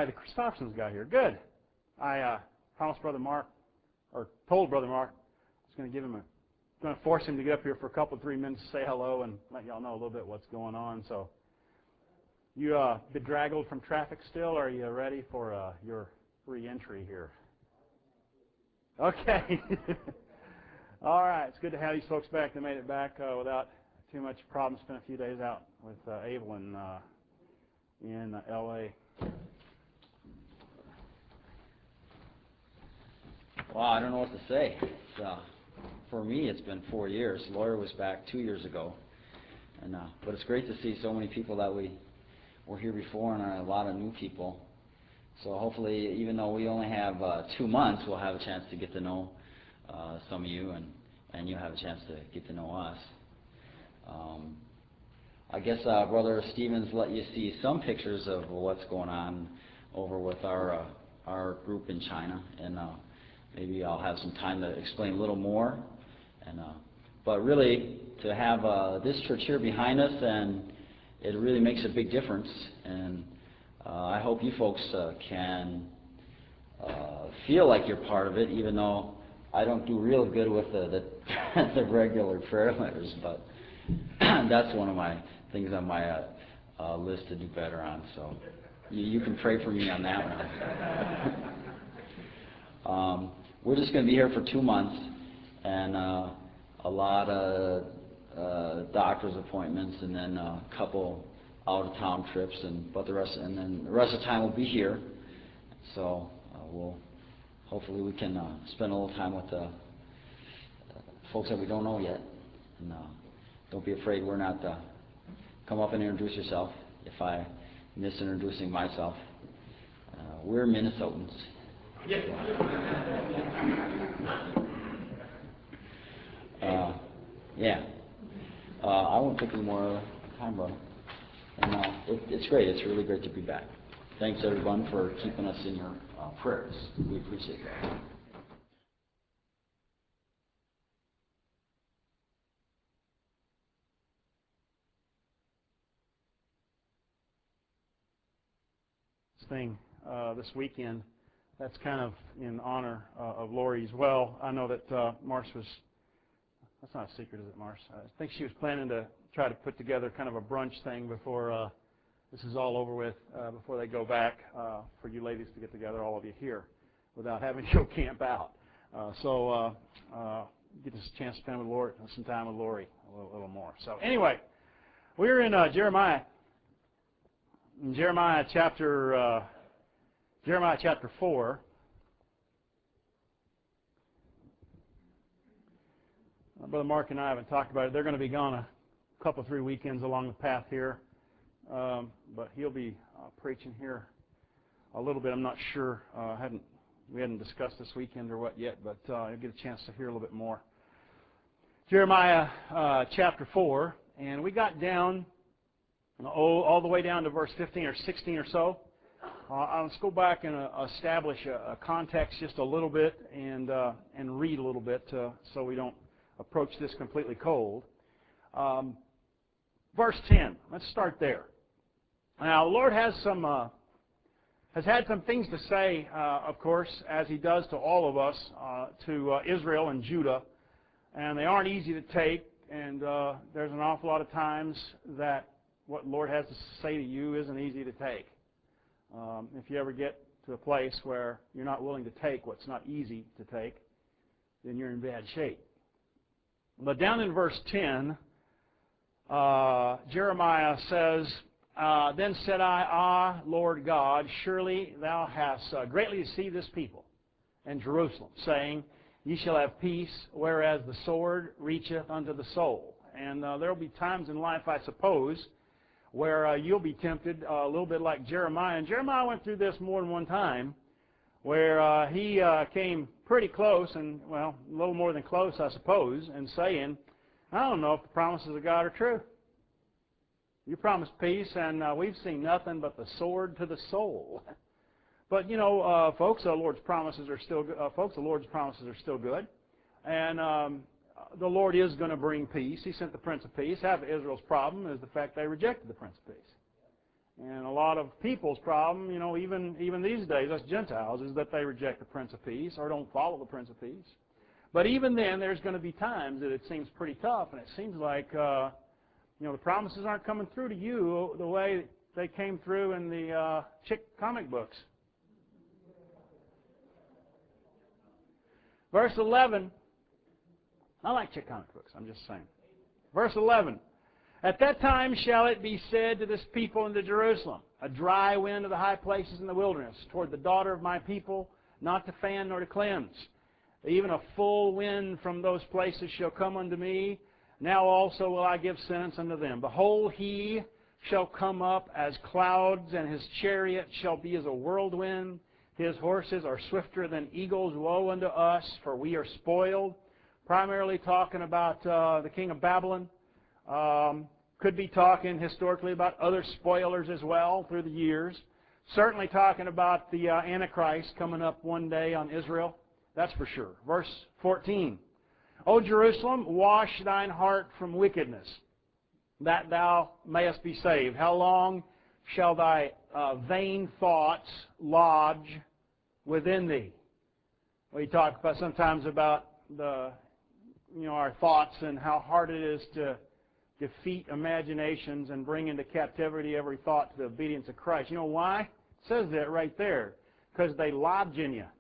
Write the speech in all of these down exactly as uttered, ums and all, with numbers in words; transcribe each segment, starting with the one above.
right, the Christophersons got here. Good. I uh, promised Brother Mark, or told Brother Mark, I was going to give him a, going to force him to get up here for a couple, three minutes to say hello and let y'all know a little bit what's going on. So, you uh, bedraggled from traffic still, or are you ready for uh, your re-entry here? Okay. All right. It's good to have these folks back. They made it back uh, without too much problem. Spent a few days out with uh, Evelyn uh, in uh, L A Well, I don't know what to say. It's, uh, for me, it's been four years. Laura was back two years ago, and uh, but it's great to see so many people that we were here before, and a lot of new people. So hopefully, even though we only have uh, two months, we'll have a chance to get to know uh, some of you, and and you'll have a chance to get to know us. Um, I guess uh, Brother Stevens let you see some pictures of what's going on over with our uh, our group in China, and uh, maybe I'll have some time to explain a little more. And uh, but really, to have uh, this church here behind us, and it really makes a big difference. And uh, I hope you folks uh, can uh, feel like you're part of it, even though I don't do real good with the the, the regular prayer letters, but that's one of my things on my uh, uh, list to do better on. So you, you can pray for me on that one. um, we're just going to be here for two months, and uh, a lot of uh, doctor's appointments, and then a couple out-of-town trips, and but the rest, and then the rest of the time we'll be here. So uh, we'll hopefully we can uh, spend a little time with the uh, folks that we don't know yet. And uh, don't be afraid. We're not. Uh, come up and introduce yourself. If I miss introducing myself, uh, we're Minnesotans. uh, yeah. Uh, I won't take any more time, brother. And uh, it, it's great. It's really great to be back. Thanks, everyone, for keeping us in your uh, prayers. We appreciate that. thing uh, this weekend. That's kind of in honor uh, of Lori as well. I know that uh, Marsh was, that's not a secret, is it, Marsh? I think she was planning to try to put together kind of a brunch thing before uh, this is all over with, uh, before they go back, uh, for you ladies to get together, all of you here, without having to go camp out. Uh, so uh, uh, get this chance to spend with Lori, some time with Lori a little, little more. So anyway, we're in uh, Jeremiah. In Jeremiah chapter uh, Jeremiah chapter four. Uh, Brother Mark and I haven't talked about it. They're going to be gone a couple, three weekends along the path here, um, but he'll be uh, preaching here a little bit. I'm not sure. Uh, hadn't we hadn't discussed this weekend or what yet, but uh, you'll get a chance to hear a little bit more. Jeremiah uh, chapter four, and we got down. Oh, all the way down to verse fifteen or sixteen or so. Uh, let's go back and uh, establish a, a context just a little bit and uh, and read a little bit uh, so we don't approach this completely cold. Um, verse ten. Let's start there. Now, the Lord has some uh, has had some things to say, uh, of course, as He does to all of us, uh, to uh, Israel and Judah, and they aren't easy to take. And uh, there's an awful lot of times that what the Lord has to say to you isn't easy to take. Um, if you ever get to a place where you're not willing to take what's not easy to take, then you're in bad shape. But down in verse ten, uh, Jeremiah says, uh, Then said I, Ah, Lord God, surely thou hast uh, greatly deceived this people and Jerusalem, saying, Ye shall have peace, whereas the sword reacheth unto the soul. And uh, there will be times in life, I suppose, where uh, you'll be tempted uh, a little bit like Jeremiah. And Jeremiah went through this more than one time, where uh, he uh, came pretty close, and, well, a little more than close, I suppose, and saying, I don't know if the promises of God are true. You promised peace, and uh, we've seen nothing but the sword to the soul. But, you know, uh, folks, the Lord's promises are still good. Uh, folks, the Lord's promises are still good. And um, the Lord is going to bring peace. He sent the Prince of Peace. Half of Israel's problem is the fact they rejected the Prince of Peace. And a lot of people's problem, you know, even, even these days, us Gentiles, is that they reject the Prince of Peace or don't follow the Prince of Peace. But even then, there's going to be times that it seems pretty tough, and it seems like, uh, you know, the promises aren't coming through to you the way they came through in the uh, chick comic books. Verse eleven, I like chick comic books, I'm just saying. Verse eleven, at that time shall it be said to this people and to Jerusalem, a dry wind of the high places in the wilderness, toward the daughter of my people, not to fan nor to cleanse. Even a full wind from those places shall come unto me. Now also will I give sentence unto them. Behold, he shall come up as clouds, and his chariot shall be as a whirlwind. His horses are swifter than eagles. Woe unto us, for we are spoiled. Primarily talking about uh, the king of Babylon. Um, could be talking historically about other spoilers as well through the years. Certainly talking about the uh, Antichrist coming up one day on Israel. That's for sure. Verse fourteen. O Jerusalem, wash thine heart from wickedness, that thou mayest be saved. How long shall thy uh, vain thoughts lodge within thee? We talk about sometimes about the, you know, our thoughts and how hard it is to defeat imaginations and bring into captivity every thought to the obedience of Christ. You know why? It says that right there. Because they lodge in you.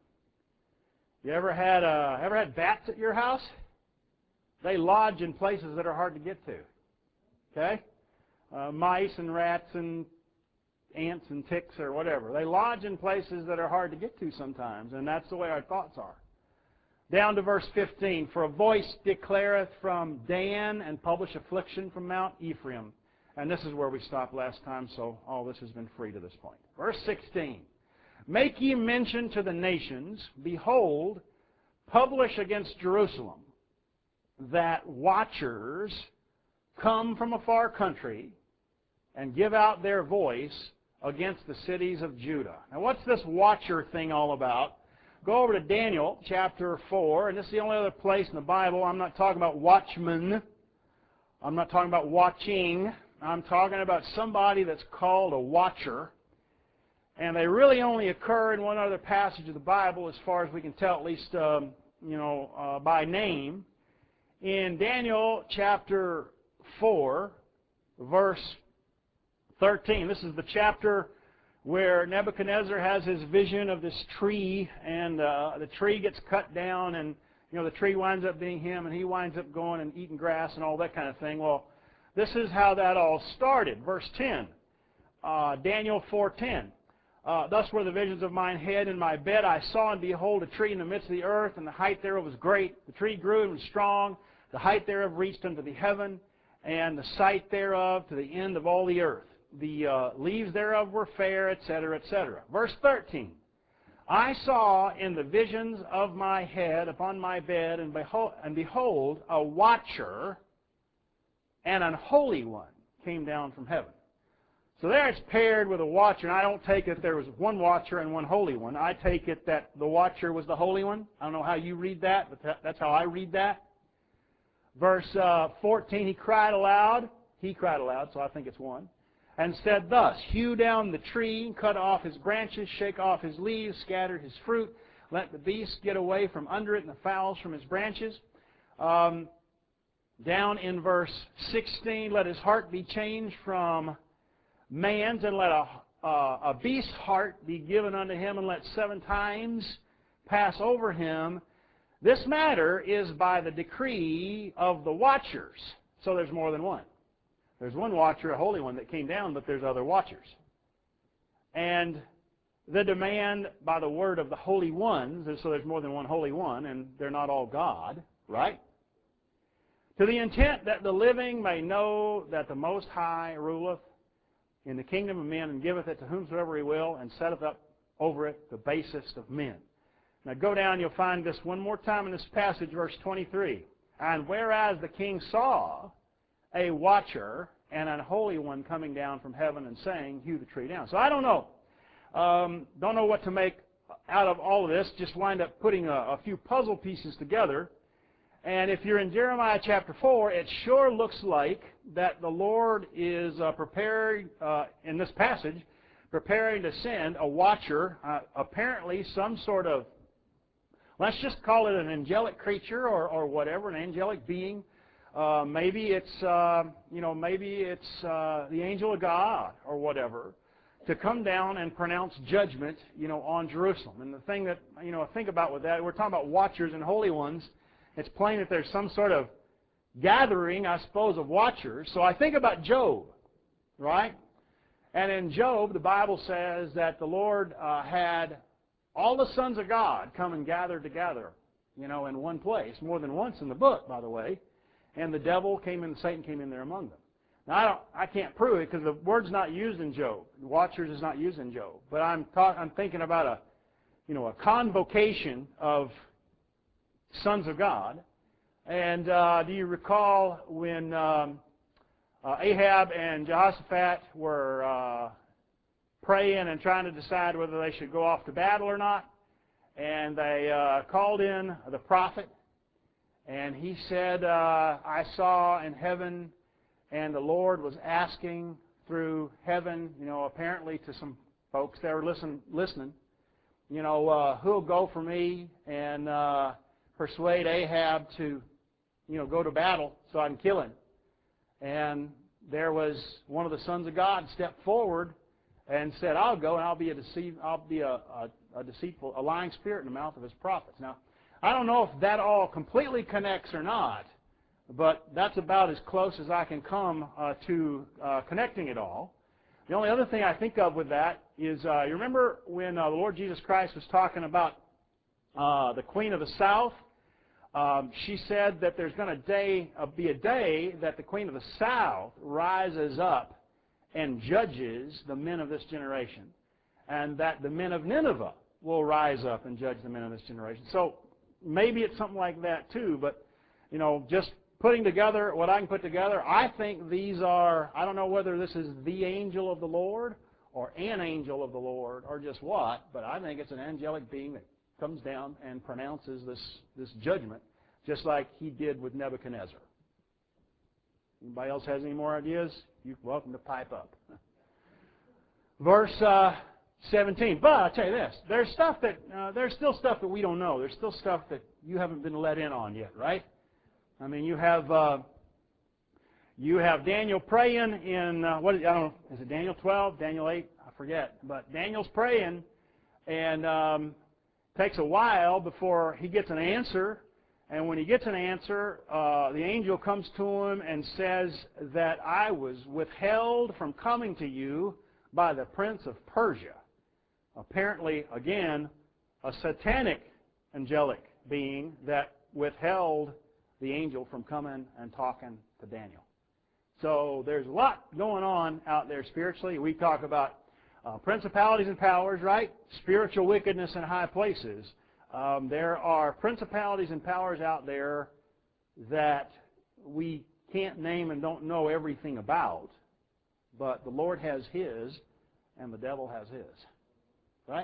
You ever had uh, ever had bats at your house? They lodge in places that are hard to get to. Okay? Uh, mice and rats and ants and ticks or whatever. They lodge in places that are hard to get to sometimes, and that's the way our thoughts are. Down to verse fifteen. For a voice declareth from Dan, and publish affliction from Mount Ephraim. And this is where we stopped last time, so all this has been free to this point. Verse sixteen. Make ye mention to the nations, behold, publish against Jerusalem, that watchers come from a far country and give out their voice against the cities of Judah. Now what's this watcher thing all about? Go over to Daniel chapter four, and this is the only other place in the Bible. I'm not talking about watchmen. I'm not talking about watching. I'm talking about somebody that's called a watcher. And they really only occur in one other passage of the Bible, as far as we can tell, at least um, you know, uh, by name. In Daniel chapter four, verse thirteen. This is the chapter where Nebuchadnezzar has his vision of this tree, and uh, the tree gets cut down, and you know the tree winds up being him, and he winds up going and eating grass and all that kind of thing. Well, this is how that all started. Verse ten, uh, Daniel four ten. Uh, Thus were the visions of mine head in my bed. I saw and behold a tree in the midst of the earth, and the height thereof was great. The tree grew and was strong. The height thereof reached unto the heaven, and the sight thereof to the end of all the earth. The uh, leaves thereof were fair, et cetera, et cetera. Verse thirteen. I saw in the visions of my head upon my bed, and behold, and behold a watcher and an holy one came down from heaven. So there it's paired with a watcher, and I don't take it there was one watcher and one holy one. I take it that the watcher was the holy one. I don't know how you read that, but that, that's how I read that. Verse uh, fourteen, he cried aloud. He cried aloud, so I think it's one. And said thus, hew down the tree, cut off his branches, shake off his leaves, scatter his fruit. Let the beasts get away from under it and the fowls from his branches. Um, down in verse sixteen, let his heart be changed from man's, and let a, uh, a beast's heart be given unto him, and let seven times pass over him. This matter is by the decree of the watchers. So there's more than one. There's one watcher, a holy one, that came down, but there's other watchers. And the demand by the word of the holy ones, and so there's more than one holy one, and they're not all God, right? To the intent that the living may know that the Most High ruleth in the kingdom of men, and giveth it to whomsoever he will, and setteth up over it the basest of men. Now go down, you'll find this one more time in this passage, verse twenty-three. And whereas the king saw a watcher and an holy one coming down from heaven and saying, hew the tree down. So I don't know. Um, don't know what to make out of all of this. Just wind up putting a, a few puzzle pieces together. And if you're in Jeremiah chapter four, it sure looks like that the Lord is uh, preparing, uh, in this passage, preparing to send a watcher, uh, apparently some sort of, let's just call it an angelic creature or, or whatever, an angelic being. Uh, maybe it's, uh, you know, maybe it's uh, the angel of God or whatever, to come down and pronounce judgment, you know, on Jerusalem. And the thing that, you know, think about with that, we're talking about watchers and holy ones. It's plain that there's some sort of gathering, I suppose, of watchers. So I think about Job, right? And in Job, the Bible says that the Lord uh, had all the sons of God come and gather together, you know, in one place, more than once in the book, by the way. And the devil came in, Satan came in there among them. Now, I, don't, I can't prove it because the word's not used in Job. Watchers is not used in Job. But I'm, talk, I'm thinking about a, you know, a convocation of sons of God. And uh, do you recall when um, uh, Ahab and Jehoshaphat were uh, praying and trying to decide whether they should go off to battle or not? And they uh, called in the prophet. And he said, uh, I saw in heaven, and the Lord was asking through heaven, you know, apparently to some folks that were listen, listening, you know, uh, who'll go for me and uh, persuade Ahab to, you know, go to battle so I can kill him. And there was one of the sons of God stepped forward and said, I'll go and I'll be a deceive, I'll be a, a, a deceitful, a lying spirit in the mouth of his prophets. Now, I don't know if that all completely connects or not, but that's about as close as I can come uh, to uh, connecting it all. The only other thing I think of with that is, uh, you remember when uh, the Lord Jesus Christ was talking about uh, the Queen of the South? Um, she said that there's going to day, uh, be a day that the Queen of the South rises up and judges the men of this generation, and that the men of Nineveh will rise up and judge the men of this generation. So maybe it's something like that too, but, you know, just putting together what I can put together, I think these are, I don't know whether this is the angel of the Lord or an angel of the Lord or just what, but I think it's an angelic being that comes down and pronounces this, this judgment, just like he did with Nebuchadnezzar. Anybody else has any more ideas? You're welcome to pipe up. Verse uh, seventeen. But I'll tell you this: there's stuff that uh, there's still stuff that we don't know. There's still stuff that you haven't been let in on yet, right? I mean, you have uh, you have Daniel praying in uh, what I don't know. Is it Daniel twelve? Daniel eight? I forget. But Daniel's praying, and um, takes a while before he gets an answer. And when he gets an answer, uh, the angel comes to him and says that I was withheld from coming to you by the prince of Persia. Apparently, again, a satanic angelic being that withheld the angel from coming and talking to Daniel. So there's a lot going on out there spiritually. We talk about uh, principalities and powers, right? Spiritual wickedness in high places. Um, there are principalities and powers out there that we can't name and don't know everything about, but the Lord has His and the devil has his. Right?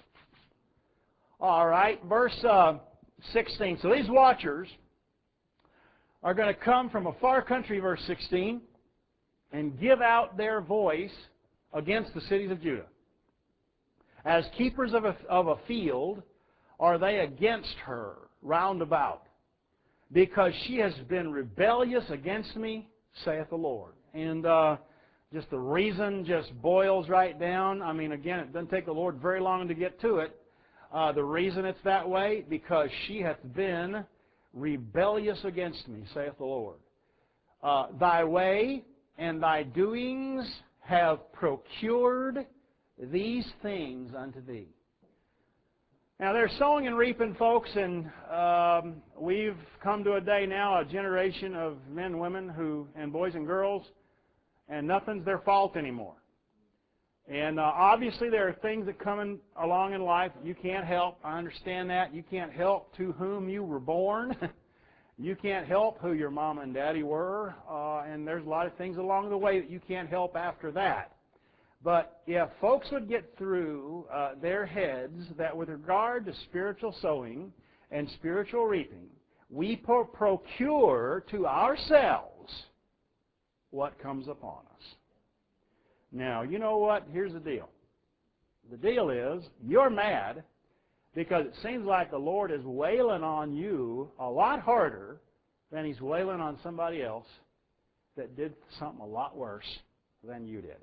All right, verse uh, sixteen. So these watchers are going to come from a far country, verse sixteen, and give out their voice against the cities of Judah. As keepers of a, of a field are they against her round about, because she has been rebellious against me, saith the Lord. And uh, just the reason just boils right down. I mean, again, it doesn't take the Lord very long to get to it. Uh, the reason it's that way, because she hath been rebellious against me, saith the Lord. Uh, thy way and thy doings have procured these things unto thee. Now, there's sowing and reaping, folks, and um, we've come to a day now, a generation of men and women who, and boys and girls, and nothing's their fault anymore. And uh, obviously there are things that come along in life that you can't help. I understand that. You can't help to whom you were born. You can't help who your mama and daddy were. Uh, and there's a lot of things along the way that you can't help after that. But if folks would get through uh, their heads that with regard to spiritual sowing and spiritual reaping, we pro- procure to ourselves what comes upon us. Now, you know what? Here's the deal. The deal is, you're mad because it seems like the Lord is wailing on you a lot harder than He's wailing on somebody else that did something a lot worse than you did.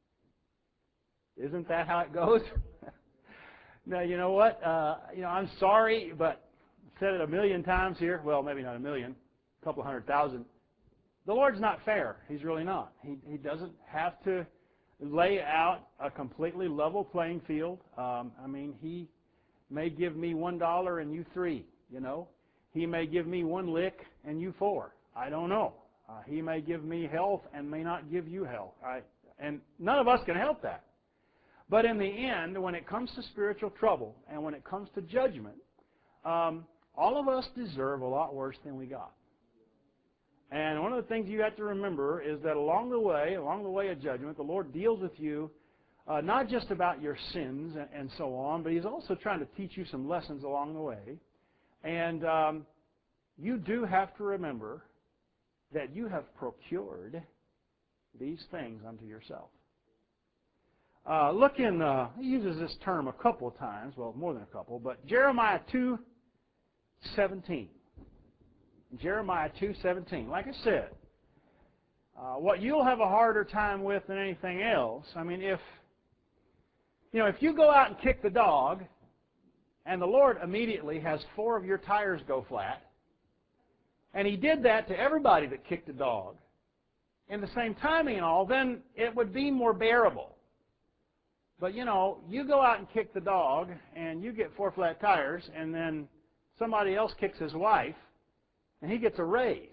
Isn't that how it goes? Now, you know what? Uh, you know, I'm sorry, but I've said it a million times here. Well, maybe not a million, a couple hundred thousand. The Lord's not fair. He's really not. He, he doesn't have to lay out a completely level playing field. Um, I mean, He may give me one dollar and you three, you know. He may give me one lick and you four. I don't know. Uh, he may give me health and may not give you health. I, and none of us can help that. But in the end, when it comes to spiritual trouble and when it comes to judgment, um, all of us deserve a lot worse than we got. And one of the things you have to remember is that along the way, along the way of judgment, the Lord deals with you uh, not just about your sins and, and so on, but He's also trying to teach you some lessons along the way. And um, you do have to remember that you have procured these things unto yourself. Uh, look in, uh, he uses this term a couple of times, well, more than a couple, but Jeremiah two seventeen. Jeremiah two seventeen. Like I said, uh, what you'll have a harder time with than anything else, I mean, if, you know, if you go out and kick the dog, and the Lord immediately has four of your tires go flat, and He did that to everybody that kicked the dog, in the same timing and all, then it would be more bearable. But, you know, you go out and kick the dog, and you get four flat tires, and then somebody else kicks his wife, and he gets a raise.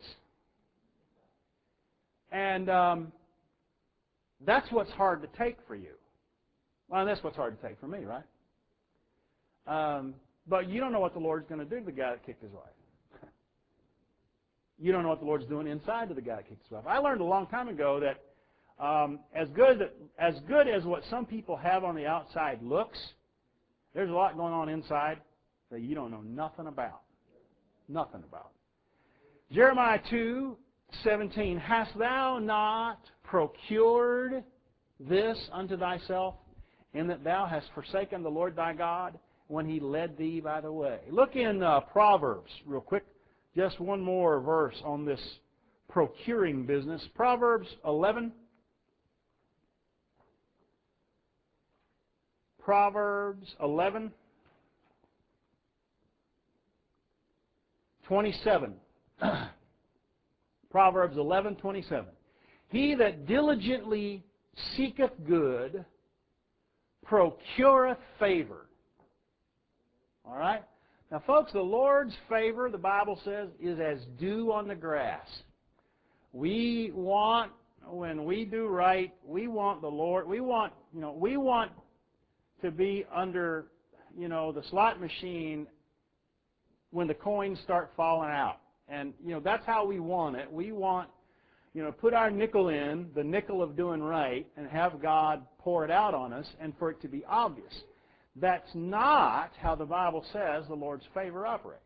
And um, that's what's hard to take for you. Well, that's what's hard to take for me, right? Um, but you don't know what the Lord's going to do to the guy that kicked his wife. You don't know what the Lord's doing inside to the guy that kicked his wife. I learned a long time ago that um, as good as good as what some people have on the outside looks, there's a lot going on inside that you don't know nothing about. Nothing about. Jeremiah two seventeen, hast thou not procured this unto thyself, in that thou hast forsaken the Lord thy God when He led thee by the way? Look in uh, Proverbs real quick. Just one more verse on this procuring business. Proverbs eleven. Proverbs eleven. twenty-seven. Proverbs eleven twenty-seven. He that diligently seeketh good procureth favor. All right? Now, folks, the Lord's favor, the Bible says, is as dew on the grass. We want, when we do right, we want the Lord, we want, you know, we want to be under, you know, the slot machine when the coins start falling out. And, you know, that's how we want it. We want, you know, put our nickel in, the nickel of doing right, and have God pour it out on us and for it to be obvious. That's not how the Bible says the Lord's favor operates.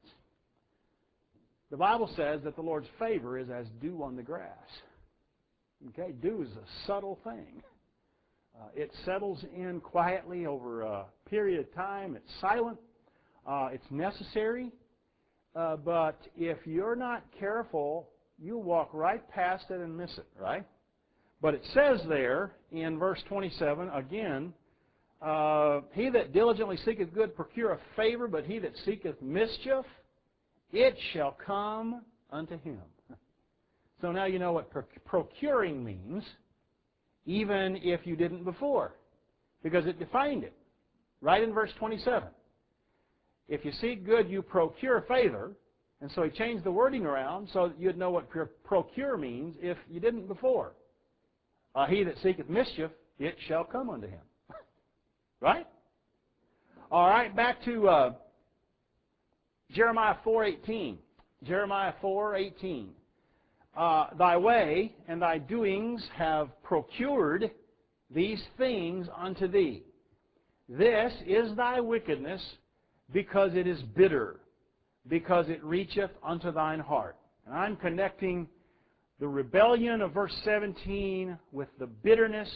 The Bible says that the Lord's favor is as dew on the grass. Okay, dew is a subtle thing. Uh, it settles in quietly over a period of time. It's silent. Uh, it's necessary. Uh, but if you're not careful, you'll walk right past it and miss it, right? But it says there in verse twenty-seven, again, uh, he that diligently seeketh good procureth favor, but he that seeketh mischief, it shall come unto him. So now you know what procuring means, even if you didn't before, because it defined it right in verse twenty-seven. If you seek good, you procure favor. And so he changed the wording around so that you'd know what procure means if you didn't before. Uh, he that seeketh mischief, it shall come unto him. Right? All right, back to uh, Jeremiah four eighteen. Jeremiah four eighteen. Uh, thy way and thy doings have procured these things unto thee. This is thy wickedness, because it is bitter. because it reacheth unto thine heart. And I'm connecting the rebellion of verse seventeen with the bitterness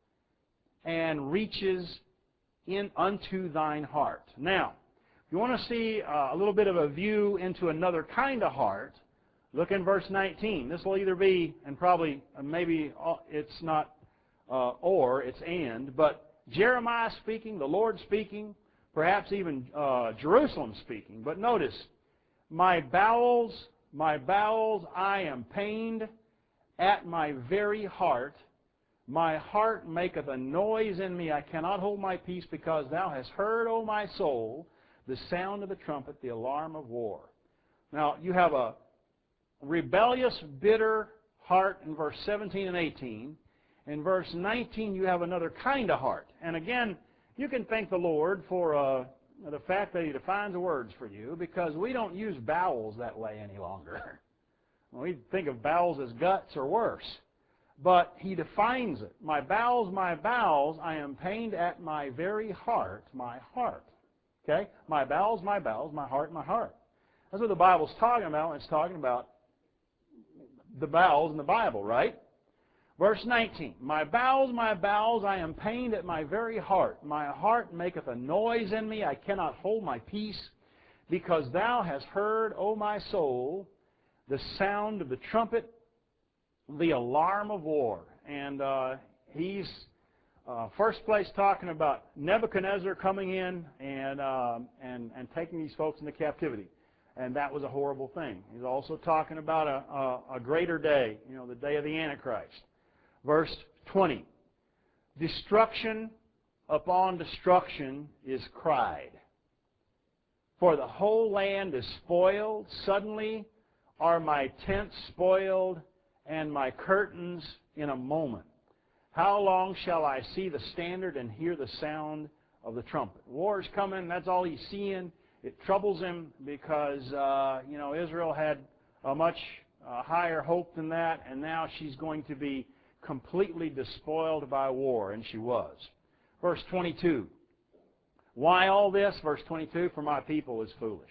and reaches in unto thine heart. Now, if you want to see uh, a little bit of a view into another kind of heart, look in verse nineteen. This will either be, and probably, uh, maybe uh, it's not uh, or, it's and, but Jeremiah speaking, the Lord speaking, perhaps even uh, Jerusalem speaking. But notice, my bowels, my bowels, I am pained at my very heart. My heart maketh a noise in me. I cannot hold my peace, because thou hast heard, O my soul, the sound of the trumpet, the alarm of war. Now, you have a rebellious, bitter heart in verse seventeen and eighteen. In verse nineteen, you have another kind of heart. And again, you can thank the Lord for uh, the fact that He defines the words for you, because we don't use bowels that way any longer. We think of bowels as guts or worse. But He defines it. My bowels, my bowels, I am pained at my very heart, my heart. Okay? My bowels, my bowels, my heart, my heart. That's what the Bible's talking about when it's talking about the bowels in the Bible, right? Verse nineteen, my bowels, my bowels, I am pained at my very heart. My heart maketh a noise in me. I cannot hold my peace, because thou hast heard, O my soul, the sound of the trumpet, the alarm of war. And uh, he's, uh, first place, talking about Nebuchadnezzar coming in and, uh, and, and taking these folks into captivity. And that was a horrible thing. He's also talking about a, a, a greater day, you know, the day of the Antichrist. Verse twenty, destruction upon destruction is cried. For the whole land is spoiled. Suddenly are my tents spoiled, and my curtains in a moment. How long shall I see the standard and hear the sound of the trumpet? War is coming. That's all he's seeing. It troubles him because, uh, you know, Israel had a much uh, higher hope than that, and now she's going to be completely despoiled by war, and she was. Verse twenty-two. Why all this? Verse twenty-two, for my people is foolish.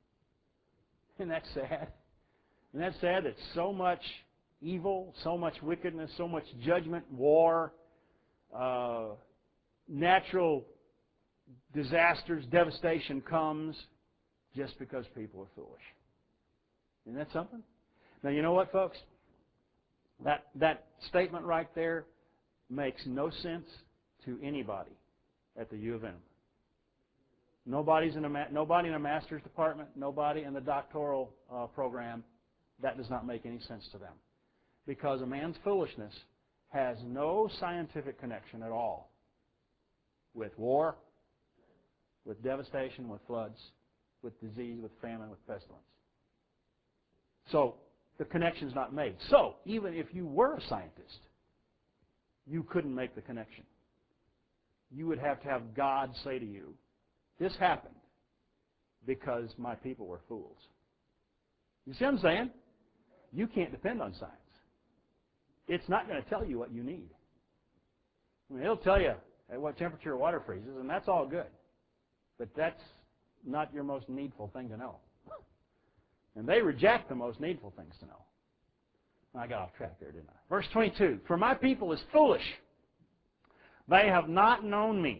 Isn't that sad? Isn't that sad that so much evil, so much wickedness, so much judgment, war, uh, natural disasters, devastation comes just because people are foolish? Isn't that something? Now, you know what, folks? That, that statement right there makes no sense to anybody at the U of M. Nobody's in a ma- nobody in a master's department, nobody in the doctoral uh, program. That does not make any sense to them. Because a man's foolishness has no scientific connection at all with war, with devastation, with floods, with disease, with famine, with pestilence. So, the connection's not made. So, even if you were a scientist, you couldn't make the connection. You would have to have God say to you, this happened because my people were fools. You see what I'm saying? You can't depend on science. It's not going to tell you what you need. I mean, it'll tell you at what temperature water freezes, and that's all good. But that's not your most needful thing to know. And they reject the most needful things to know. I got off track there, didn't I? Verse twenty-two, for my people is foolish. They have not known me.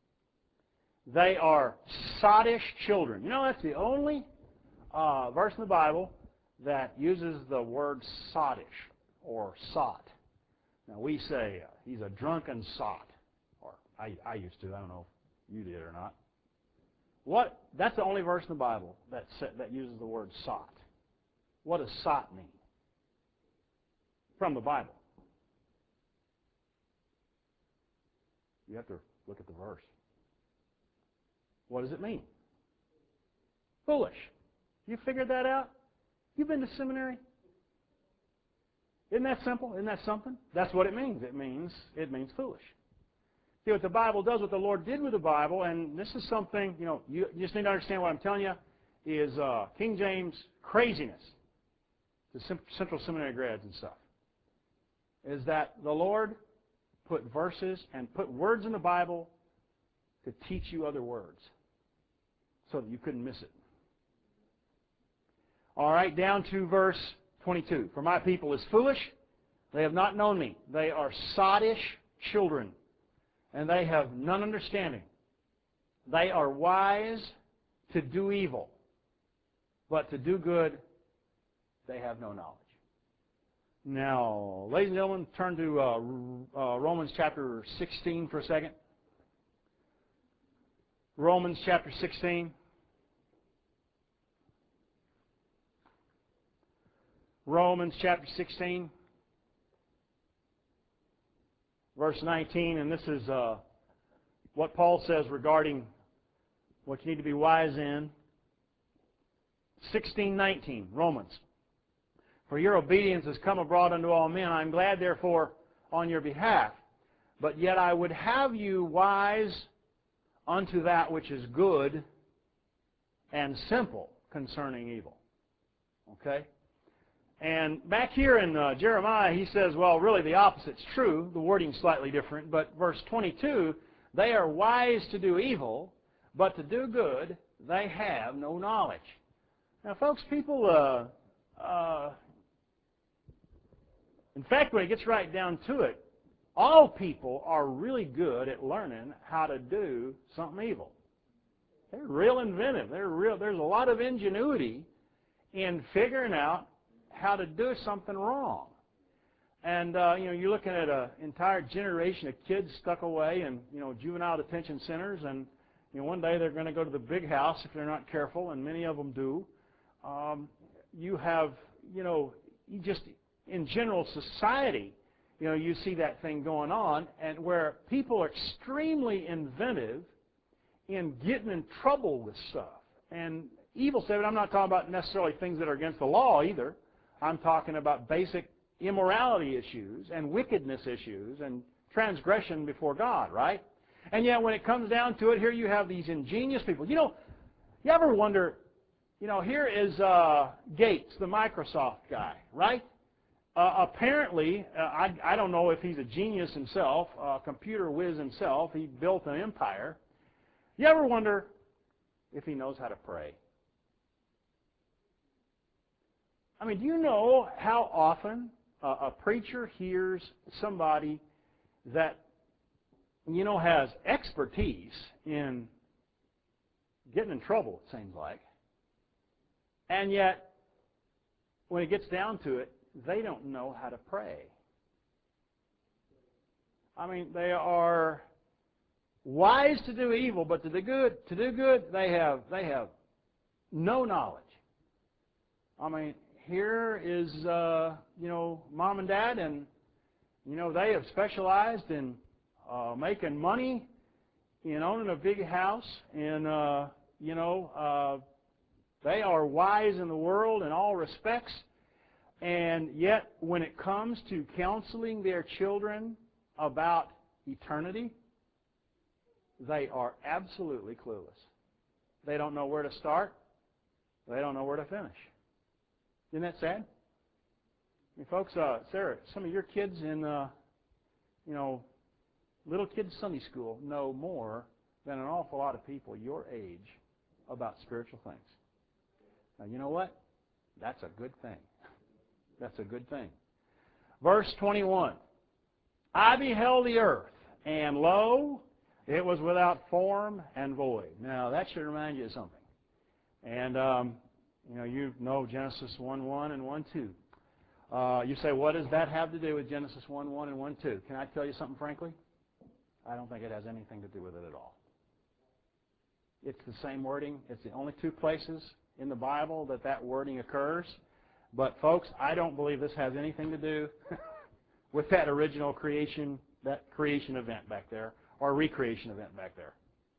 They are sottish children. You know, that's the only uh, verse in the Bible that uses the word sottish or sot. Now, we say uh, he's a drunken sot. Or I, I used to. I don't know if you did or not. What? That's the only verse in the Bible that that uses the word sot. What does sot mean? From the Bible. You have to look at the verse. What does it mean? Foolish. You figured that out? You've been to seminary? Isn't that simple? Isn't that something? That's what it means. It means it means foolish. See, what the Bible does, what the Lord did with the Bible, and this is something, you know, you just need to understand what I'm telling you, is uh, King James craziness to Central Seminary grads and stuff, is that the Lord put verses and put words in the Bible to teach you other words so that you couldn't miss it. All right, down to verse twenty-two. For my people is foolish. They have not known me. They are sottish children, and they have none understanding. They are wise to do evil, but to do good they have no knowledge. Now, ladies and gentlemen, turn to uh, uh, Romans chapter sixteen for a second. Romans chapter sixteen. Romans chapter sixteen, verse nineteen, and this is uh, what Paul says regarding what you need to be wise in. sixteen nineteen, Romans. For your obedience has come abroad unto all men. I am glad, therefore, on your behalf. But yet I would have you wise unto that which is good and simple concerning evil. Okay? And back here in uh, Jeremiah, he says, well, really the opposite's true. The wording's slightly different. But verse twenty-two, they are wise to do evil, but to do good they have no knowledge. Now, folks, people, uh, uh, in fact, when it gets right down to it, all people are really good at learning how to do something evil. They're real inventive. They're real. There's a lot of ingenuity in figuring out how to do something wrong. And, uh, you know, you're looking at an entire generation of kids stuck away in, you know, juvenile detention centers, and, you know, one day they're going to go to the big house if they're not careful, and many of them do. Um, you have, you know, you just, in general society, you know, you see that thing going on, and where people are extremely inventive in getting in trouble with stuff. And evil stuff, I'm not talking about necessarily things that are against the law either. I'm talking about basic immorality issues and wickedness issues and transgression before God, right? And yet when it comes down to it, here you have these ingenious people. You know, you ever wonder, you know, here is uh, Gates, the Microsoft guy, right? Uh, apparently, uh, I, I don't know if he's a genius himself, a computer whiz himself. He built an empire. You ever wonder if he knows how to pray? I mean, do you know how often uh, a preacher hears somebody that, you know, has expertise in getting in trouble, it seems like, and yet when it gets down to it, they don't know how to pray. I mean, they are wise to do evil, but to do good, to do good, they have they have no knowledge. I mean, here is uh, you know, mom and dad, and you know, they have specialized in uh, making money, in owning a big house, and uh, you know, uh, they are wise in the world in all respects. And yet, when it comes to counseling their children about eternity, they are absolutely clueless. They don't know where to start. They don't know where to finish. Isn't that sad? I mean, folks, uh, Sarah, some of your kids in, uh, you know, little kids Sunday school know more than an awful lot of people your age about spiritual things. Now, you know what? That's a good thing. That's a good thing. Verse twenty-one. I beheld the earth, and lo, it was without form and void. Now, that should remind you of something. And, um, you know, you know Genesis one one and one two. Uh, you say, what does that have to do with Genesis one one and one two? Can I tell you something, frankly? I don't think it has anything to do with it at all. It's the same wording. It's the only two places in the Bible that that wording occurs. But, folks, I don't believe this has anything to do with that original creation, that creation event back there, or recreation event back there.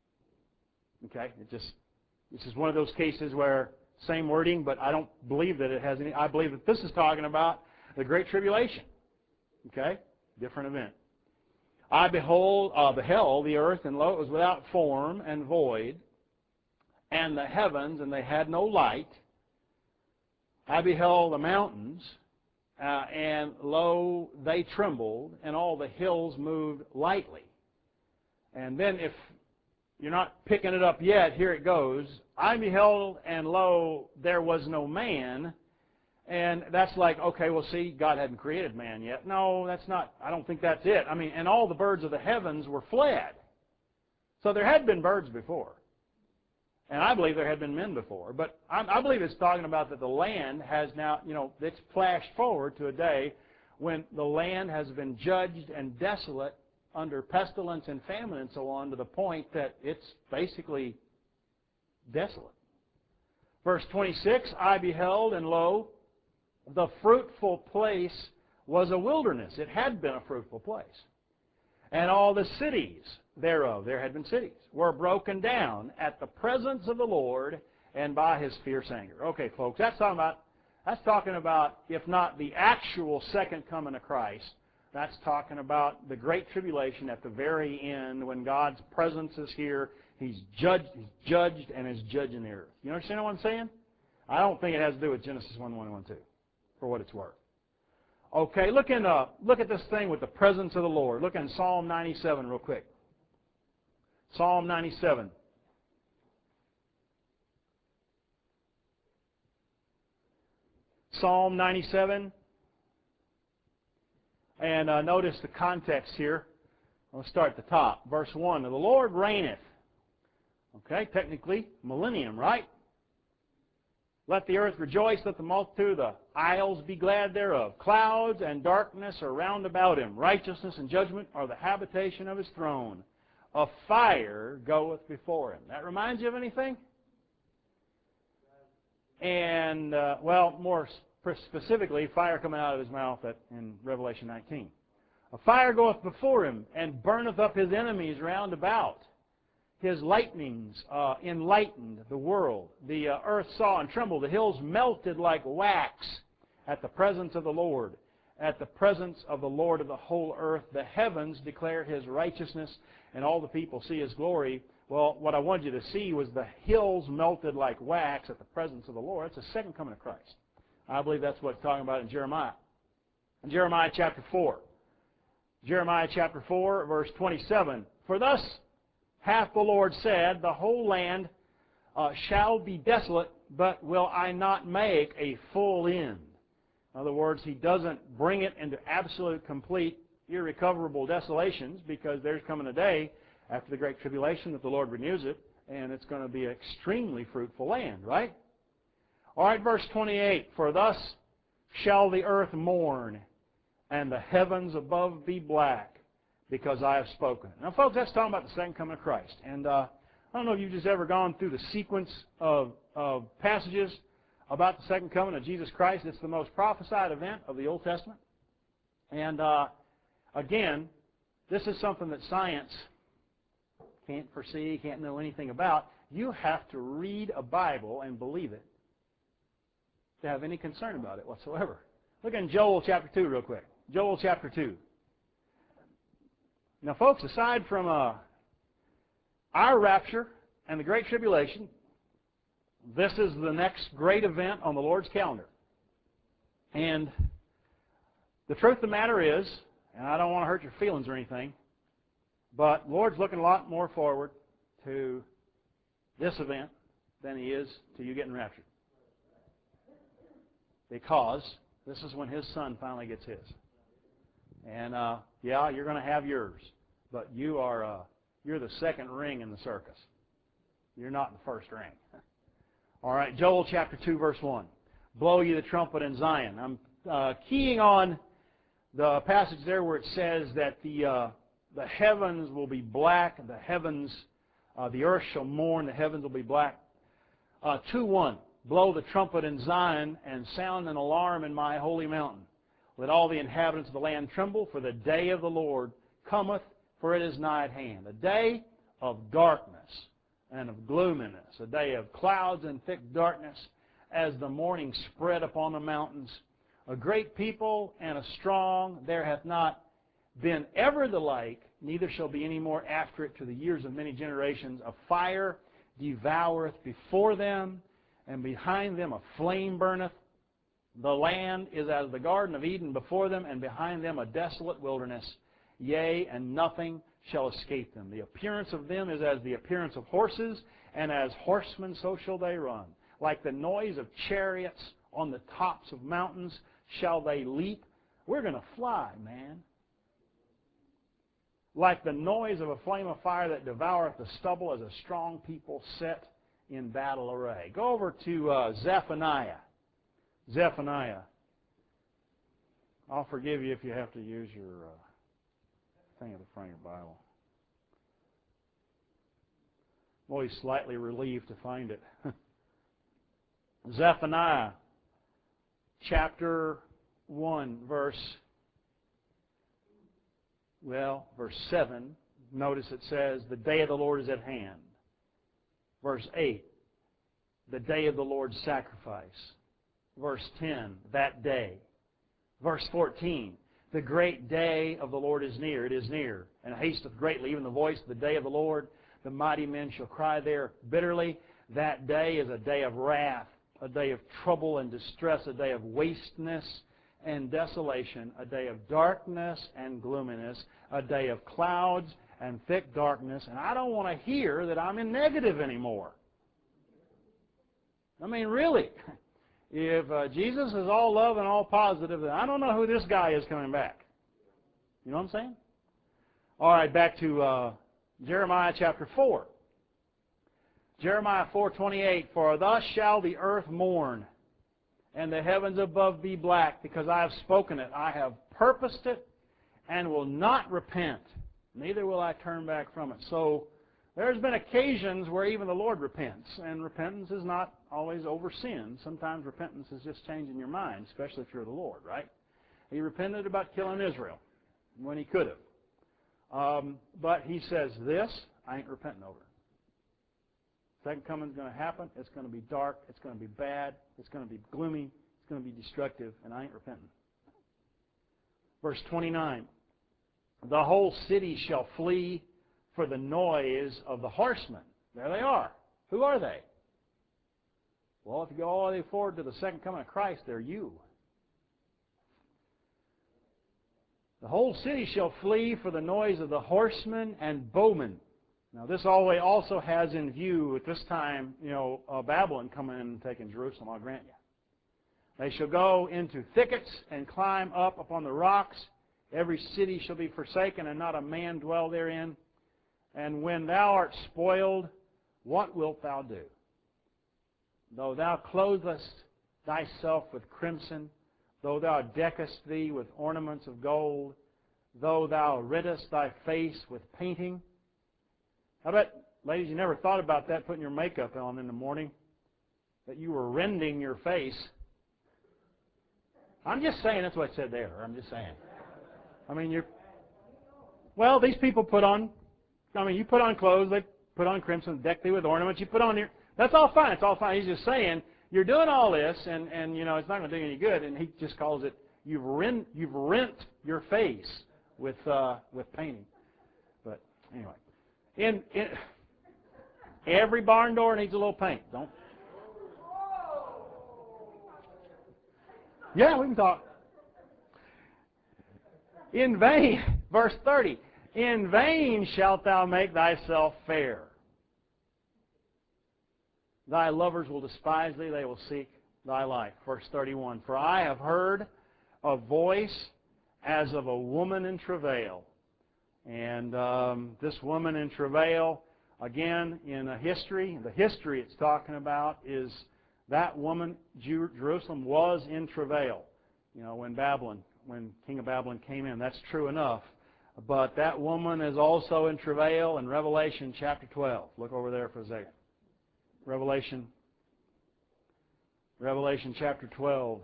Okay? It just, this is one of those cases where same wording, but I don't believe that it has any. I believe that this is talking about the Great Tribulation. Okay? Different event. I behold, uh, beheld the earth, and lo, it was without form and void, and the heavens, and they had no light. I beheld the mountains, uh, and lo, they trembled, and all the hills moved lightly. And then if you're not picking it up yet. Here it goes. I beheld, and lo, there was no man. And that's like, okay, well, see, God hadn't created man yet. No, that's not, I don't think that's it. I mean, and all the birds of the heavens were fled. So there had been birds before. And I believe there had been men before. But I, I believe it's talking about that the land has now, you know, it's flashed forward to a day when the land has been judged and desolate under pestilence and famine and so on, to the point that it's basically desolate. Verse twenty-six, I beheld, and lo, the fruitful place was a wilderness. It had been a fruitful place. And all the cities thereof, there had been cities, were broken down at the presence of the Lord and by His fierce anger. Okay, folks, that's talking about, that's talking about, if not the actual second coming of Christ, that's talking about the great tribulation at the very end when God's presence is here. He's judged, he's judged and is judging the earth. You understand what I'm saying? I don't think it has to do with Genesis one one and one two, for what it's worth. Okay, look, in, uh, look at this thing with the presence of the Lord. Look in Psalm ninety-seven real quick. Psalm ninety-seven. Psalm ninety-seven. And uh, notice the context here. I'll start at the top. Verse one. The Lord reigneth. Okay, technically, millennium, right? Let the earth rejoice, let the multitude of the isles be glad thereof. Clouds and darkness are round about him. Righteousness and judgment are the habitation of his throne. A fire goeth before him. That reminds you of anything? And, uh, well, more specifically, fire coming out of his mouth at, in Revelation nineteen. A fire goeth before him, and burneth up his enemies round about. His lightnings uh, enlightened the world. The uh, earth saw and trembled. The hills melted like wax at the presence of the Lord. At the presence of the Lord of the whole earth, the heavens declare His righteousness, and all the people see His glory. Well, what I wanted you to see was the hills melted like wax at the presence of the Lord. It's the second coming of Christ. I believe that's what it's talking about in Jeremiah. In Jeremiah chapter four. Jeremiah chapter four, verse twenty-seven. For thus hath the Lord said, the whole land uh, shall be desolate, but will I not make a full end? In other words, He doesn't bring it into absolute, complete, irrecoverable desolations, because there's coming a day after the Great Tribulation that the Lord renews it, and it's going to be an extremely fruitful land, right? All right, verse twenty-eight. For thus shall the earth mourn, and the heavens above be black, because I have spoken. Now, folks, that's talking about the second coming of Christ. And uh, I don't know if you've just ever gone through the sequence of, of passages about the second coming of Jesus Christ. It's the most prophesied event of the Old Testament. And uh, again, this is something that science can't foresee, can't know anything about. You have to read a Bible and believe it to have any concern about it whatsoever. Look in Joel chapter two real quick. Joel chapter two. Now, folks, aside from uh, our rapture and the Great Tribulation, this is the next great event on the Lord's calendar. And the truth of the matter is, and I don't want to hurt your feelings or anything, but the Lord's looking a lot more forward to this event than He is to you getting raptured. Because this is when His Son finally gets His. And, uh, yeah, you're going to have yours, but you are, uh, you're the second ring in the circus. You're not in the first ring. All right, Joel chapter two, verse one. Blow ye the trumpet in Zion. I'm uh, keying on the passage there where it says that the, uh, the heavens will be black, the heavens, uh, the earth shall mourn, the heavens will be black. Uh, two one. Blow the trumpet in Zion and sound an alarm in my holy mountain. Let all the inhabitants of the land tremble, for the day of the Lord cometh, for it is nigh at hand. A day of darkness and of gloominess, a day of clouds and thick darkness, as the morning spread upon the mountains. A great people and a strong, there hath not been ever the like, neither shall be any more after it to the years of many generations. A fire devoureth before them, and behind them a flame burneth. The land is as the Garden of Eden before them, and behind them a desolate wilderness. Yea, and nothing shall escape them. The appearance of them is as the appearance of horses, and as horsemen so shall they run. Like the noise of chariots on the tops of mountains shall they leap. We're going to fly, man. Like the noise of a flame of fire that devoureth the stubble, as a strong people set in battle array. Go over to uh, Zephaniah. Zephaniah. I'll forgive you if you have to use your uh, thing at the front of your Bible. I'm always slightly relieved to find it. Zephaniah chapter one, verse, well, verse seven. Notice it says, the day of the Lord is at hand. Verse eight, the day of the Lord's sacrifice. Verse ten, that day. Verse fourteen, the great day of the Lord is near. It is near, and hasteth greatly, even the voice of the day of the Lord. The mighty men shall cry there bitterly. That day is a day of wrath, a day of trouble and distress, a day of wasteness and desolation, a day of darkness and gloominess, a day of clouds and thick darkness. And I don't want to hear that I'm in negative anymore. I mean, really, if uh, Jesus is all love and all positive, then I don't know who this guy is coming back. You know what I'm saying? All right, back to uh, Jeremiah chapter four. Jeremiah four twenty-eight, for thus shall the earth mourn, and the heavens above be black, because I have spoken it. I have purposed it, and will not repent, neither will I turn back from it. So there's been occasions where even the Lord repents, and repentance is not always over sin. Sometimes repentance is just changing your mind, especially if you're the Lord, right? He repented about killing Israel when he could have. Um, but he says this, I ain't repenting over it. Second coming is going to happen. It's going to be dark. It's going to be bad. It's going to be gloomy. It's going to be destructive, and I ain't repenting. Verse twenty-nine, the whole city shall flee for the noise of the horsemen. There they are. Who are they? Well, if you go all the way forward to the second coming of Christ, they're you. The whole city shall flee for the noise of the horsemen and bowmen. Now, this always also has in view at this time, you know, uh, Babylon coming in and taking Jerusalem, I'll grant you. They shall go into thickets and climb up upon the rocks. Every city shall be forsaken, and not a man dwell therein. And when thou art spoiled, what wilt thou do? Though thou clothest thyself with crimson, though thou deckest thee with ornaments of gold, though thou riddest thy face with painting. I bet, ladies, you never thought about that, putting your makeup on in the morning, that you were rending your face. I'm just saying, that's what I said there. I'm just saying. I mean, you're, well, these people put on, I mean, you put on clothes, they put on crimson, deck thee with ornaments, you put on your, that's all fine, it's all fine. He's just saying, you're doing all this, and, and you know, it's not going to do you any good, and he just calls it, you've rent, you've rent your face with, uh, with painting. But, anyway. In, in every barn door needs a little paint. Don't. Yeah, we can talk. In vain, verse thirty, in vain shalt thou make thyself fair. Thy lovers will despise thee, they will seek thy life. Verse thirty-one, for I have heard a voice as of a woman in travail. And um, this woman in travail, again, in a history, the history it's talking about is that woman, Jerusalem, was in travail. You know, when Babylon, when King of Babylon came in, that's true enough. But that woman is also in travail in Revelation chapter twelve. Look over there for a second. Revelation, Revelation chapter twelve,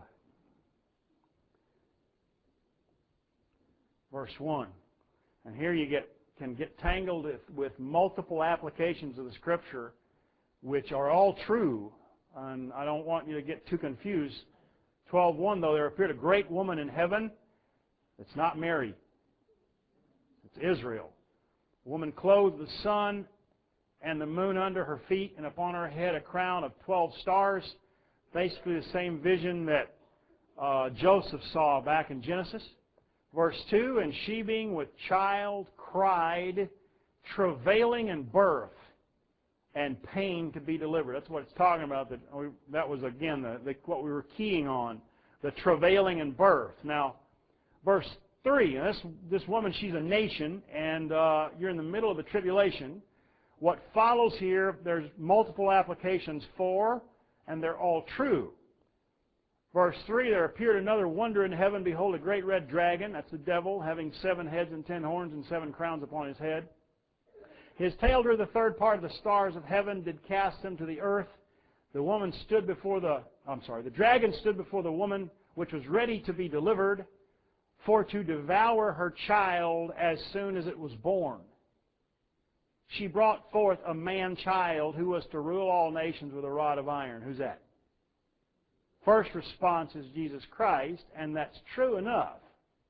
verse one. And here you get can get tangled with, with multiple applications of the Scripture, which are all true. And I don't want you to get too confused. twelve one, though, there appeared a great woman in heaven. It's not Mary. It's Israel. A woman clothed the sun and the moon under her feet, and upon her head a crown of twelve stars. Basically the same vision that uh, Joseph saw back in Genesis. Verse two, and she being with child cried, travailing in birth, and pain to be delivered. That's what it's talking about. That, that was, again, the, the, what we were keying on, the travailing in birth. Now, verse three, this, this woman, she's a nation, and uh, you're in the middle of the tribulation. What follows here, there's multiple applications for, and they're all true. Verse three, there appeared another wonder in heaven. Behold, a great red dragon, that's the devil, having seven heads and ten horns and seven crowns upon his head. His tail drew the third part of the stars of heaven, did cast them to the earth. The woman stood before the, I'm sorry, the dragon stood before the woman, which was ready to be delivered, for to devour her child as soon as it was born. She brought forth a man-child who was to rule all nations with a rod of iron. Who's that? First response is Jesus Christ, and that's true enough.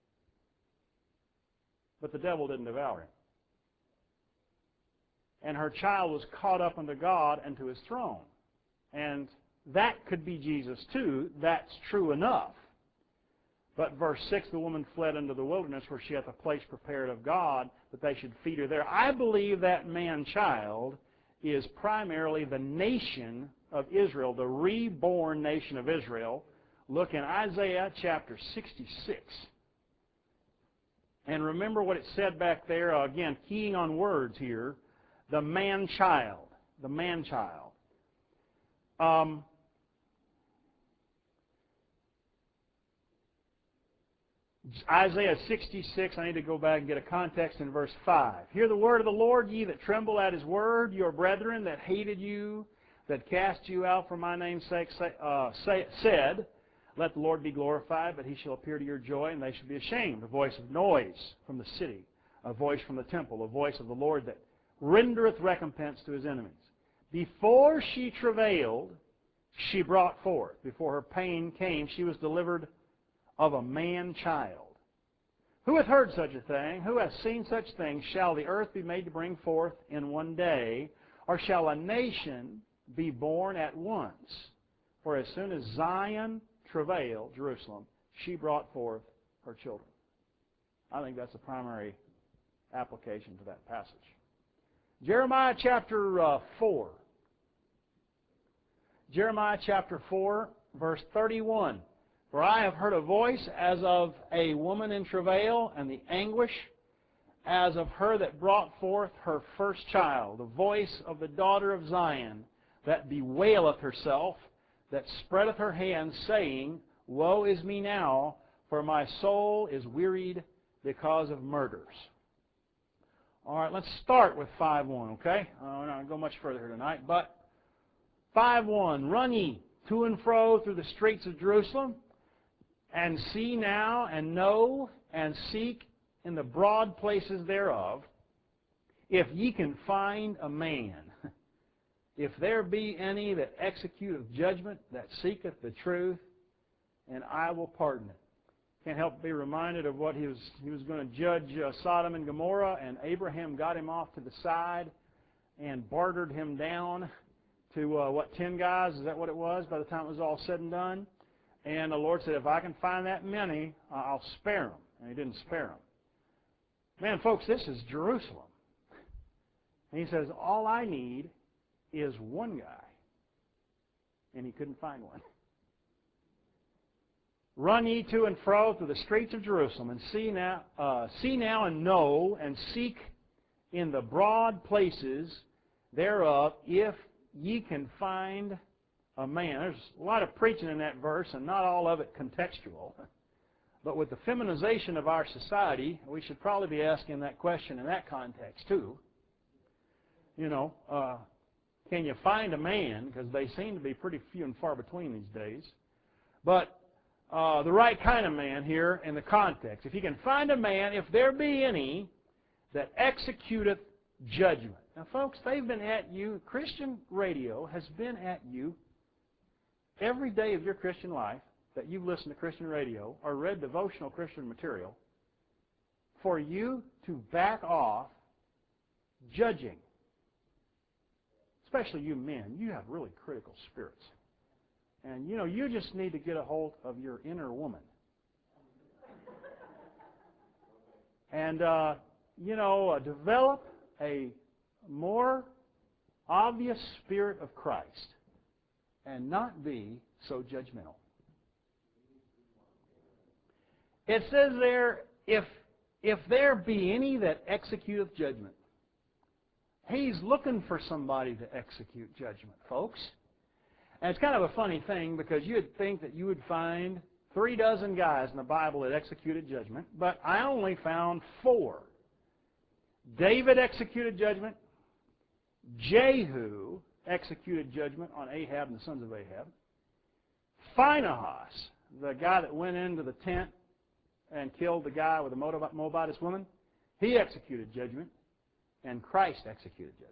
But the devil didn't devour him. And her child was caught up unto God and to His throne. And that could be Jesus too. That's true enough. But verse six, the woman fled into the wilderness where she hath a place prepared of God, that they should feed her there. I believe that man-child is primarily the nation of Israel, the reborn nation of Israel. Look in Isaiah chapter sixty-six. And remember what it said back there, uh, again, keying on words here, the man-child, the man-child. Um, Isaiah sixty-six, I need to go back and get a context in verse five. Hear the word of the Lord, ye that tremble at His word, your brethren that hated you, that cast you out for my name's sake, say, uh, say, said, let the Lord be glorified, but He shall appear to your joy, and they shall be ashamed. A voice of noise from the city, a voice from the temple, a voice of the Lord that rendereth recompense to His enemies. Before she travailed, she brought forth. Before her pain came, she was delivered of a man-child. Who hath heard such a thing? Who hath seen such things? Shall the earth be made to bring forth in one day? Or shall a nation be born at once? For as soon as Zion travailed, Jerusalem, she brought forth her children. I think that's a primary application to that passage. Jeremiah chapter uh, four. Jeremiah chapter four, verse thirty-one. For I have heard a voice as of a woman in travail, and the anguish as of her that brought forth her first child, the voice of the daughter of Zion, that bewaileth herself, that spreadeth her hands, saying, Woe is me now, for my soul is wearied because of murders. All right, let's start with five one, okay? Uh, we're not going to go much further here tonight, but five one, Run ye to and fro through the streets of Jerusalem, and see now, and know, and seek in the broad places thereof, if ye can find a man, if there be any that executeth judgment, that seeketh the truth, and I will pardon it. Can't help but be reminded of what he was, he was going to judge uh, Sodom and Gomorrah, and Abraham got him off to the side and bartered him down to, uh, what, ten guys? Is that what it was by the time it was all said and done? And the Lord said, if I can find that many, uh, I'll spare them. And He didn't spare them. Man, folks, this is Jerusalem. And He says, all I need is one guy. And He couldn't find one. Run ye to and fro through the streets of Jerusalem, and see now, uh, see now and know, and seek in the broad places thereof, if ye can find a man. There's a lot of preaching in that verse, and not all of it contextual. But with the feminization of our society, we should probably be asking that question in that context too. You know, uh, can you find a man? Because they seem to be pretty few and far between these days. But uh, the right kind of man here in the context. If you can find a man, if there be any, that executeth judgment. Now, folks, they've been at you. Christian radio has been at you every day of your Christian life that you've listened to Christian radio or read devotional Christian material for you to back off judging. Especially you men. You have really critical spirits. And, you know, you just need to get a hold of your inner woman. and, uh, you know, uh, develop a more obvious spirit of Christ and not be so judgmental. It says there, if, if there be any that executeth judgment. He's looking for somebody to execute judgment, folks. And it's kind of a funny thing because you'd think that you would find three dozen guys in the Bible that executed judgment, but I only found four. David executed judgment. Jehu executed judgment on Ahab and the sons of Ahab. Phinehas, the guy that went into the tent and killed the guy with the Moabitess woman, he executed judgment, and Christ executed judgment.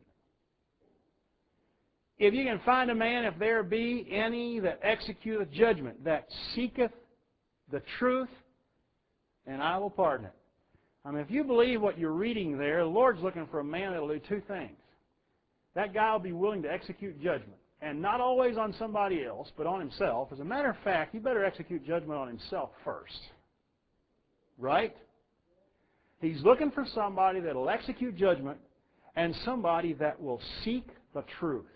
If you can find a man, if there be any that executeth judgment, that seeketh the truth, and I will pardon it. I mean, if you believe what you're reading there, the Lord's looking for a man that will do two things. That guy will be willing to execute judgment, and not always on somebody else, but on himself. As a matter of fact, he better execute judgment on himself first. Right? He's looking for somebody that will execute judgment and somebody that will seek the truth.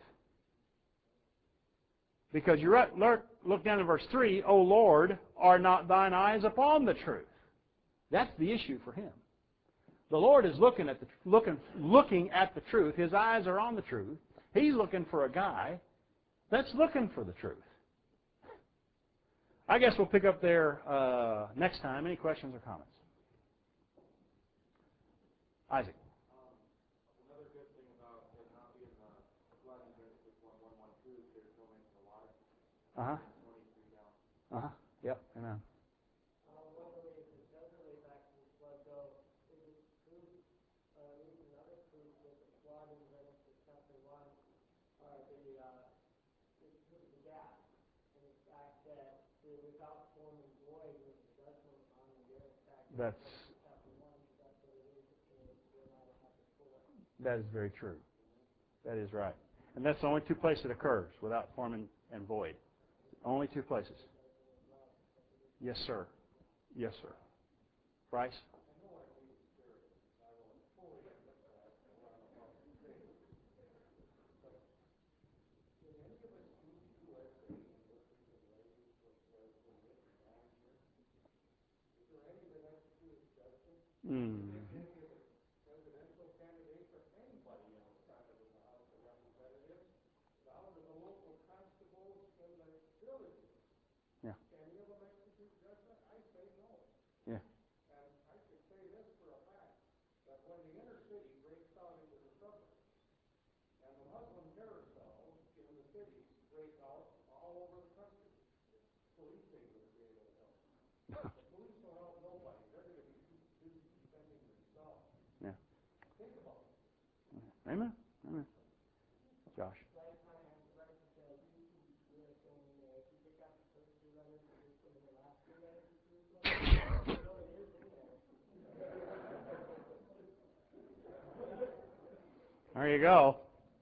Because you look down in verse three, O Lord, are not thine eyes upon the truth? That's the issue for him. The Lord is looking at the looking looking at the truth. His eyes are on the truth. He's looking for a guy that's looking for the truth. I guess we'll pick up there uh, next time. Any questions or comments? Isaac. Um, another good thing about it not being the flood in Genesis one one one two is there's no mention of water. Uh huh. twenty-three down. Uh huh. Yep. Amen. That's that is very true. That is right. And that's the only two places it occurs, without form and, and void. Only two places. Yes, sir. Yes, sir. Bryce? Mm. Yeah. Yeah. And I could say this for a fact, that when the inner city breaks out into the suburbs, and the Muslim terror cells in the cities break out all over the country, police ain't going to be able to help. The police will help nobody. They're going to be too busy defending themselves. Yeah. Think about it. Amen. Amen. Josh. There you go.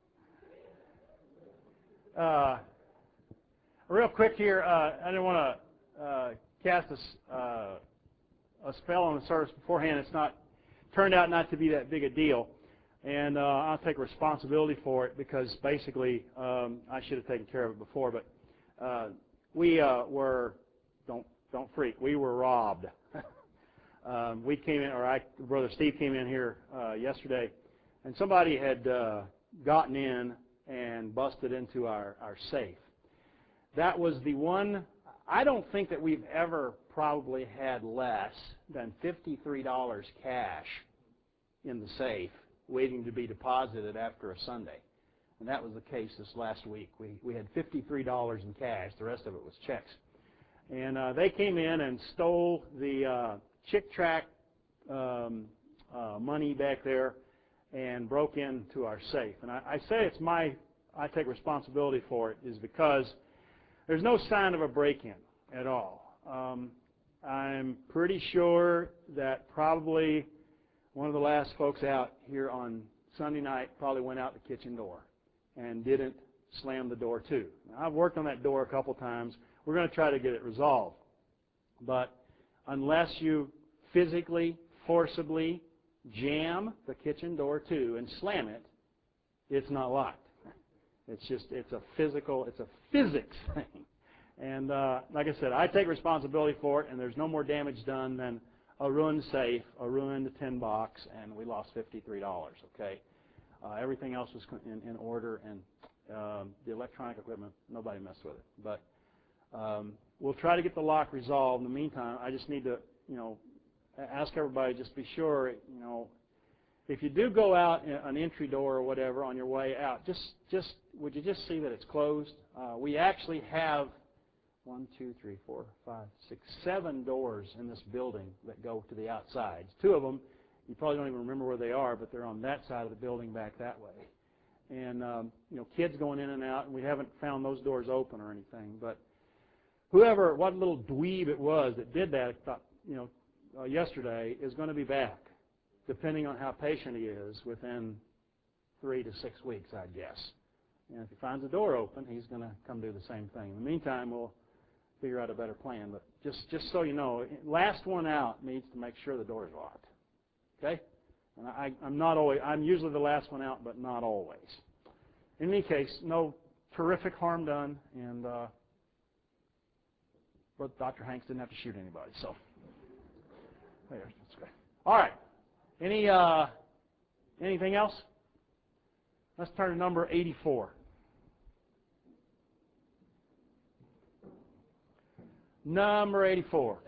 Uh, real quick here, uh, I didn't want to uh, cast a, uh, a spell on the service beforehand. It's not turned out not to be that big a deal, and uh, I'll take responsibility for it because basically um, I should have taken care of it before. But uh, we uh, were don't don't freak. We were robbed. um, we came in, or I, Brother Steve came in here uh, yesterday. And somebody had uh, gotten in and busted into our, our safe. That was the one, I don't think that we've ever probably had less than fifty-three dollars cash in the safe waiting to be deposited after a Sunday. And that was the case this last week. We, we had fifty-three dollars in cash. The rest of it was checks. And uh, they came in and stole the uh, Chick Track um, uh, money back there and broke into our safe. And I, I say it's my, I take responsibility for it, is because there's no sign of a break-in at all. Um, I'm pretty sure that probably one of the last folks out here on Sunday night probably went out the kitchen door and didn't slam the door to. Now, I've worked on that door a couple times. We're going to try to get it resolved. But unless you physically forcibly jam the kitchen door to and slam it, it's not locked. It's just, it's a physical, it's a physics thing. And uh, like I said, I take responsibility for it, and there's no more damage done than a ruined safe, a ruined tin box, and we lost fifty-three dollars, okay? Uh, everything else was in, in order, and um, the electronic equipment, nobody messed with it. But um, we'll try to get the lock resolved. In the meantime, I just need to, you know, ask everybody, just be sure, you know, if you do go out an entry door or whatever on your way out, just, just would you just see that it's closed? Uh, we actually have one, two, three, four, five, six, seven doors in this building that go to the outsides. Two of them, you probably don't even remember where they are, but they're on that side of the building back that way. And, um, you know, kids going in and out, and we haven't found those doors open or anything. But whoever, what little dweeb it was that did that, you know, uh, yesterday is going to be back, depending on how patient he is, within three to six weeks, I'd guess. And if he finds the door open, he's going to come do the same thing. In the meantime, we'll figure out a better plan. But just, just so you know, last one out needs to make sure the door is locked. Okay? And I, I'm not always, I'm usually the last one out, but not always. In any case, no terrific harm done, and uh, but Doctor Hanks didn't have to shoot anybody. So, there, that's great. All right. Any uh, anything else? Let's turn to number eighty-four. Number eighty-four.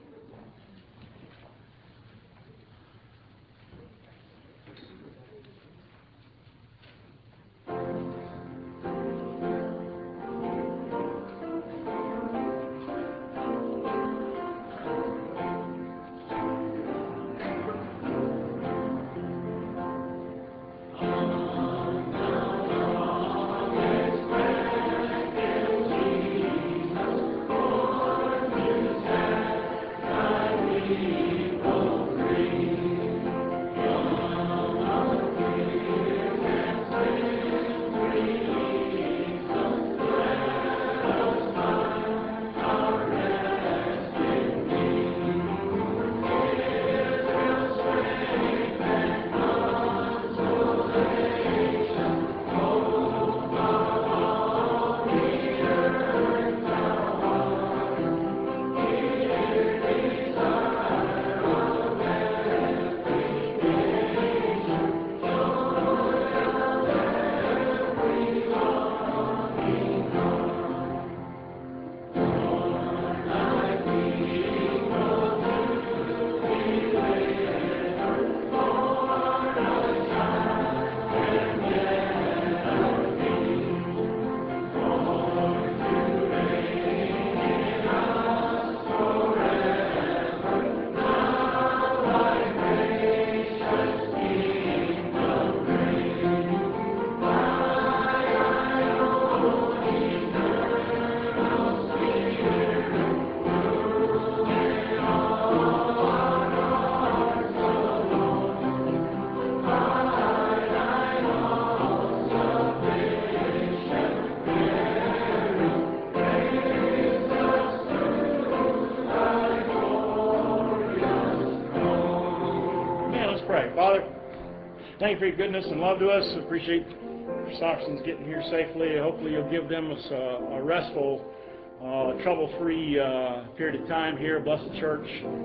Father, thank you for your goodness and love to us. Appreciate Stockton's getting here safely. Hopefully you'll give them a, a restful, uh, trouble-free uh, period of time here. Bless the church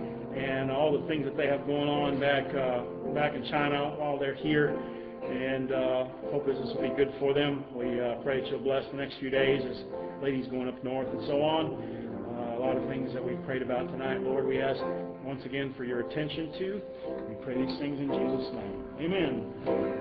and all the things that they have going on back uh, back in China while they're here. And uh, hope business will be good for them. We uh, pray that you'll bless the next few days as ladies going up north and so on. Uh, a lot of things that we've prayed about tonight, Lord, we ask once again for your attention to. We pray these things in Jesus' name. Amen.